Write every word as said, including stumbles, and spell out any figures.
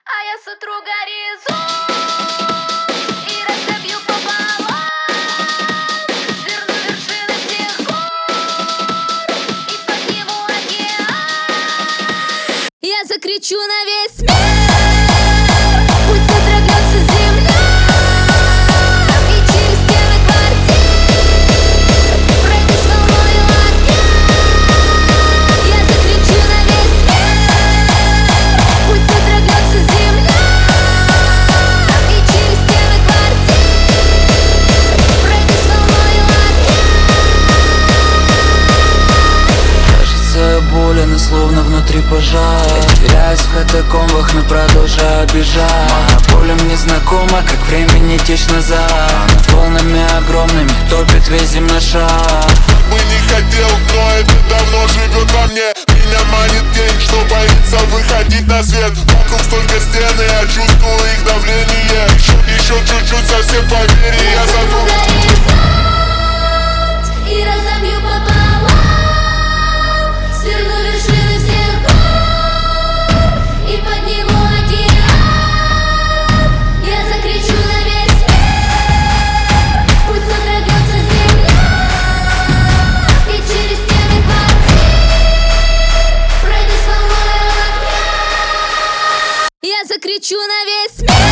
А я сотру горизонт и разобью пополам, сверну вершины всех гор и подниму океан. Я закричу на весь мир, пусть содрогнется земля, и через стены квартир пройдусь волною океан. Я закричу на весь мир, пусть содрогнется земля, и через стены квартир пройдусь волною океан. Кажется, я болен и словно внутри пожар. Теряюсь в катакомбах, но продолжаю бежать. Моя боль мне знакома, как времени течь назад. Над волнами огромными топит весь земной шар. Бы не хотел, но это давно живет во мне. Меня манит тень, что боится выходить на свет. Вокруг столько стен, и я чувствую их давление. Еще, еще чуть-чуть, совсем поверь, я сотру затру горизонт и разобью пополам, сверну вершины всех гор и подниму океан. Я закричу на весь мир, пусть содрогнется земля, и через стены квартир пройдусь волною огня. Я закричу на весь мир.